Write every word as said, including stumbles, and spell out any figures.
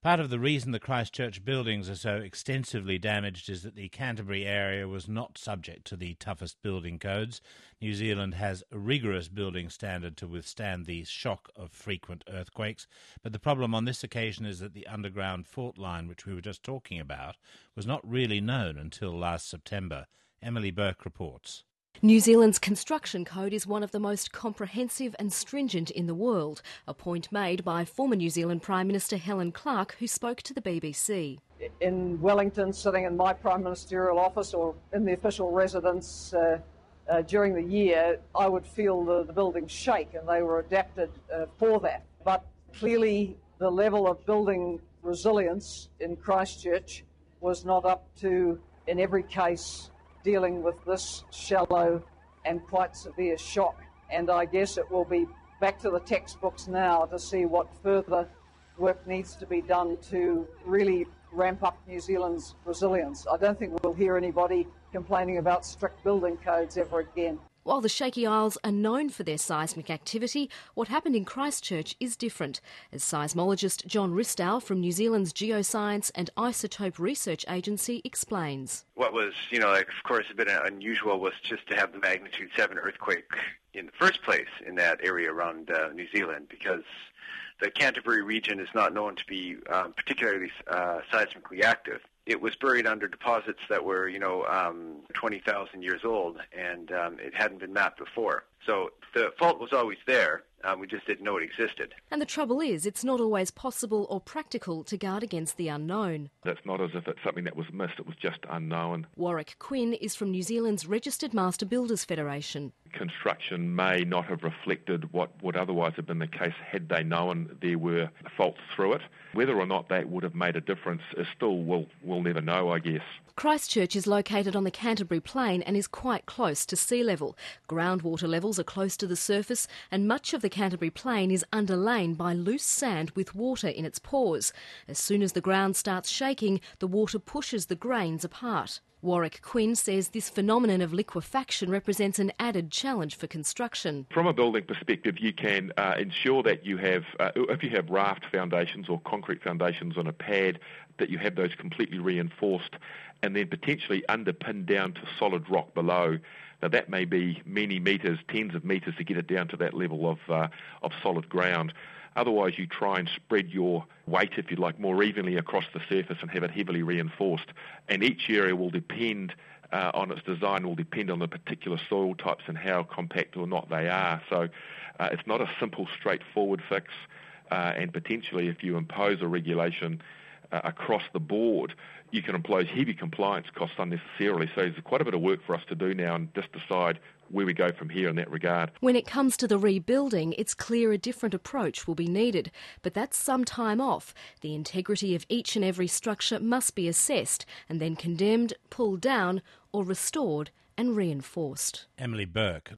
Part of the reason the Christchurch buildings are so extensively damaged is that the Canterbury area was not subject to the toughest building codes. New Zealand has a rigorous building standard to withstand the shock of frequent earthquakes, but the problem on this occasion is that the underground fault line, which we were just talking about, was not really known until last September. Emily Burke reports. New Zealand's construction code is one of the most comprehensive and stringent in the world, a point made by former New Zealand Prime Minister Helen Clark, who spoke to the B B C. In Wellington, sitting in my Prime Ministerial office or in the official residence uh, uh, during the year, I would feel the, the buildings shake, and they were adapted uh, for that. But clearly the level of building resilience in Christchurch was not up to, in every case, dealing with this shallow and quite severe shock. And I guess it will be back to the textbooks now to see what further work needs to be done to really ramp up New Zealand's resilience. I don't think we'll hear anybody complaining about strict building codes ever again. While the Shaky Isles are known for their seismic activity, what happened in Christchurch is different, as seismologist John Ristow from New Zealand's Geoscience and Isotope Research Agency explains. What was, you know, of course, a bit unusual was just to have the magnitude seven earthquake in the first place in that area around uh, New Zealand, because the Canterbury region is not known to be um, particularly uh, seismically active. It was buried under deposits that were, you know, um, twenty thousand years old, and um, it hadn't been mapped before. So the fault was always there. Um, we just didn't know it existed. And the trouble is, it's not always possible or practical to guard against the unknown. It's not as if it's something that was missed, it was just unknown. Warwick Quinn is from New Zealand's Registered Master Builders Federation. Construction may not have reflected what would otherwise have been the case had they known there were faults through it. Whether or not that would have made a difference is still, we'll, we'll never know, I guess. Christchurch is located on the Canterbury Plain and is quite close to sea level. Groundwater levels are close to the surface, and much of the Canterbury Plain is underlain by loose sand with water in its pores. As soon as the ground starts shaking, the water pushes the grains apart. Warwick Quinn says this phenomenon of liquefaction represents an added challenge for construction. From a building perspective, you can uh, ensure that you have, uh, if you have raft foundations or concrete foundations on a pad, that you have those completely reinforced and then potentially underpinned down to solid rock below. Now that may be many metres, tens of metres to get it down to that level of uh, of solid ground. Otherwise, you try and spread your weight, if you like, more evenly across the surface and have it heavily reinforced. And each area will depend uh, on its design, will depend on the particular soil types and how compact or not they are. So uh, it's not a simple, straightforward fix. Uh, and potentially, if you impose a regulation uh, across the board, you can impose heavy compliance costs unnecessarily. So there's quite a bit of work for us to do now and just decide where we go from here in that regard. When it comes to the rebuilding, it's clear a different approach will be needed, but that's some time off. The integrity of each and every structure must be assessed and then condemned, pulled down or restored and reinforced. Emily Burke.